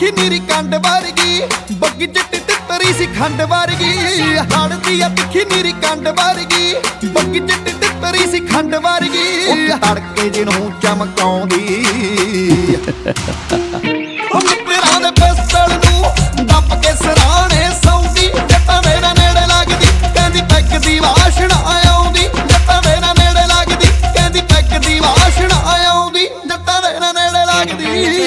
ਤਿੱਖੀ ਨੀਰੀ ਕੰਡ ਵਰਗੀ, ਬੱਗੀ ਚਿੱਟੀ ਤਿੱਤਰੀ ਸੀ ਖੰਡ ਵਰਗੀ। ਹੜਦੀ ਆ ਤਿੱਖੀ ਨੀਰੀ ਕੰਡ ਵਰਗੀ, ਬੱਗੀ ਚਿੱਟੀ ਤਿੱਤਰੀ ਸੀ ਖੰਡ ਵਰਗੀ। ਉਹ ਤੜਕੇ ਜਿਹਨੂੰ ਚਮਕਾਉਂਦੀ ਮਿੱਤਰਾਂ ਦੇ ਪਿਸਤਲ ਨੂੰ ਦੱਬ ਕੇ ਸਰਾਣੇ ਸੌਂਦੀ। ਜੱਟਾਂ ਮੇਰਾ ਨੇੜੇ ਲੱਗਦੀ ਕਹਿੰਦੀ ਪੈਗ ਦੀ ਵਾਸ਼ਨਾ ਆਉਂਦੀ। ਜੱਟਾਂ ਮੇਰਾ ਨੇੜੇ ਲੱਗਦੀ ਕਹਿੰਦੀ ਪੈਗ ਦੀ ਵਾਸ਼ਨਾ ਆਉਂਦੀ। ਜੱਟਾਂ ਮੇਰਾ ਨੇੜੇ ਲੱਗਦੀ।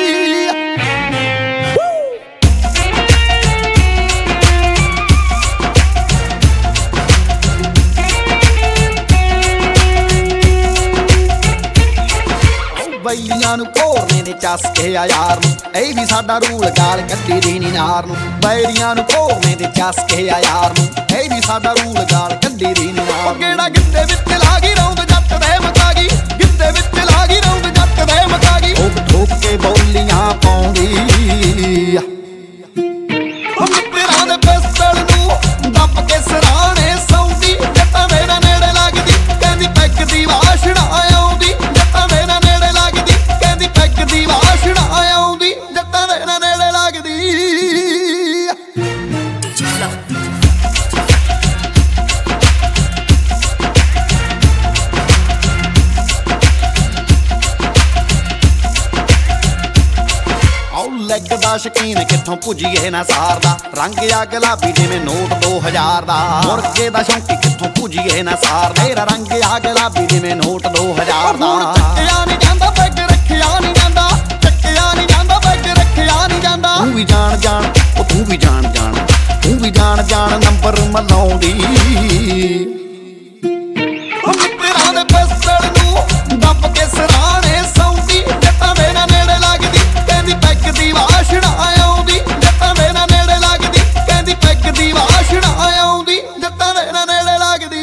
ਬਈਆਂ ਨੂੰ ਘੋਰਨੇ ਦੇ ਚਸਕੇ ਆ ਯਾਰ ਨੂੰ, ਇਹ ਵੀ ਸਾਡਾ ਰੂਲ ਗਾਲ ਕੱਢੀ ਦੀ ਨੀ ਨਾਰ ਨੂੰ। ਬੈਰੀਆਂ ਨੂੰ ਘੋਰਨੇ ਦੇ ਚਸਕੇ ਆ ਯਾਰ ਨੂੰ, ਇਹ ਵੀ ਸਾਡਾ ਰੂਲ ਗਾਲ ਕੱਢੀ ਦੀ ਨੀ ਨਾਰ। ਕਿਹੜਾ ਗਿੱਧੇ ਵਿੱਚ ਲਾ ਗਈ ਰੌਂਦ ਜੱਟ ਦੇ ਮਕਾ ਗਈ, ਗਿੱਧੇ ਵਿੱਚ ਲਾ ਗਈ ਰੌਂਦ ਜੱਟ ਦੇ ਮਕਾ ਗਈ। ਠੋਕ ਠੋਕ ਕੇ ਬੋਲੀਆਂ ਪਾਉਂਦੀ ਮਿੱਤਰਾਂ ਦੇ ਪਿਸਤਲ ਨੂੰ ਦੱਬ ਕੇ ਸਰਾਣੇ ਸੌਂਦੀ। ਜੱਟਾਂ ਮੇਰਾ ਨੇੜੇ ਲੱਗਦੀ ਕਹਿੰਦੀ ਪੈਗ ਦੀ ਵਾਸ਼ਨਾ ਆਉਂਦੀ। ਜੱਟਾਂ ਮੇਰਾ ਨੇੜੇ ਲੱਗਦੀ ਕਹਿੰਦੀ ਪੈਗ ਦੀ ਵਾਸ਼ਨਾ ਆਉਂਦੀ। ਜੱਟਾਂ ਮੇਰਾ ਨੇੜੇ ਲੱਗਦੀ। ਲੈਗ ਦਾ ਸ਼ਕੀਨ ਕਿੱਥੋਂ ਪੁੱਜੀਏ ਨਾ ਸਾਰਦਾ, ਰੰਗ ਆ ਗੁਲਾਬੀ ਜਿਵੇਂ ਨੋਟ 2000 ਦਾ। ਮੁਰਗੇ ਦਾ ਸ਼ੌਂਕੀ ਕਿੱਥੋਂ ਪੁੱਜੀਏ ਨਾ ਸਾਰਦਾ, ਤੇਰਾ ਰੰਗ ਆ ਗੁਲਾਬੀ ਜਿਵੇਂ ਨੋਟ 2000 ਦਾ। ਚੱਕਿਆ ਨੀ ਜਾਂਦਾ ਪੈਗ ਰੱਖਿਆ ਨੀ ਜਾਂਦਾ, ਚੱਕਿਆ ਨੀ ਜਾਂਦਾ ਪੈਗ ਰੱਖਿਆ ਨੀ ਜਾਂਦਾ। ਤੂੰ ਵੀ ਜਾਣ ਜਾਣ ਉਹ ਤੂੰ ਵੀ ਜਾਣ ਜਾਣ, ਤੂੰ ਵੀ ਜਾਣ ਜਾਣ ਨੰਬਰ ਮਲਾਉਂਦੀ। ਮਿੱਤਰਾਂ ਦੇ ਪਿਸਤਲ ਨੂੰ ਦੱਬ ਕੇ ਸਰਾਣੇ ਸੌਂਦੀ। ਜੱਟਾਂ ਮੇਰਾ ਨੇੜੇ ਲੱਗਦੀ ਕਹਿੰਦੀ ਪੈਗ ਦੀ ਵਾਸ਼ਨਾ ਆਉਂਦੀ। ਜੱਟਾਂ ਮੇਰਾ ਨੇੜੇ ਲੱਗਦੀ ਕਹਿੰਦੀ ਪੈਗ ਦੀ ਵਾਸ਼ਨਾ ਆਉਂਦੀ। ਜੱਟਾਂ ਮੇਰਾ ਨੇੜੇ ਲੱਗਦੀ।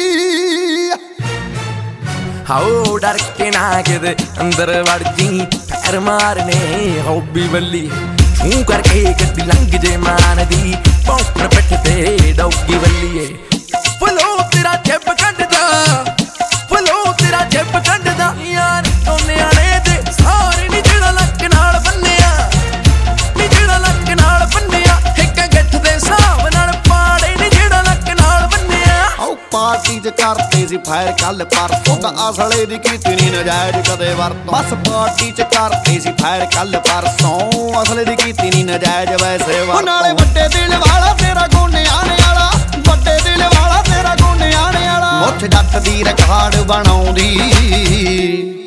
ਹਾਓ ਡਰ ਕੇ ਨਾ ਕਿਤੇ ਅੰਦਰ ਵੜ ਜੀ, ਪੈਰ ਮਾਰਨੇ ਹੌਬੀ ਬੱਲੀ। ਛੂ ਕਰਕੇ ਗੱਡੀ ਲੰਘ ਜੇ ਮਾਨ ਦੀ, ਪੌਂਪਰ ਪਿੱਠ ਤੇ ਡੌਗੀ ਬੱਲੀਏ। ਫਲੋ ਤੇਰਾ ਜੱਬ ਕੱਢਦਾ, ਫਲੋ ਤੇਰਾ ਜੱਬ ਕੱਢਦਾ ਯਾਰ। ਨਿਆਣੇ ਦੇ ਸਾਰੇ ਨੀ ਜਿਹੜਾ ਲੱਕ ਨਾਲ ਬੰਨਿਆ, ਨੀ ਜਿਹੜਾ ਲੱਕ ਨਾਲ ਬੰਨਿਆ। ਇੱਕ ਗੱਠ ਦੇ ਹਿਸਾਬ ਨਾਲ ਪਾੜੇ ਨੀ ਜਿਹੜਾ ਲੱਕ ਨਾਲ ਬੰਨਿਆ। ਆਓ ਪਾਰਟੀ ਚ ਕਰਦੇ ਸੀ ਫਾਇਰ ਕੱਲ ਪਰਸੋਂ, ਤਾਂ ਅਸਲੇ ਦੀ ਕੀਤੀ ਨੀ ਨਜਾਇਜ਼ ਕਦੇ ਵਰਤੋਂ। ਬਸ ਪਾਰਟੀ ਚ ਕਰਦੇ ਸੀ ਫਾਇਰ ਕੱਲ ਪਰਸੋਂ, ਅਸਲੇ ਦੀ ਕੀਤੀ ਨੀ ਨਜਾਇਜ਼ ਵੈਸੇ ਵਰਤੋਂ। ਨਾਲੇ ਵੱਡੇ ਦਿਲ ਵਾਲਾ ਤੇਰਾ ਗੋਨਿਆਣੇ ਵਾਲਾ, ਵੱਡੇ ਦਿਲ ਵਾਲਾ ਤੇਰਾ ਗੋਨਿਆਣੇ ਵਾਲਾ। ਮੁੱਛ ਜੱਟ ਦੀ ਰਿਕਾਰਡ ਬਣਾਉਂਦੀ।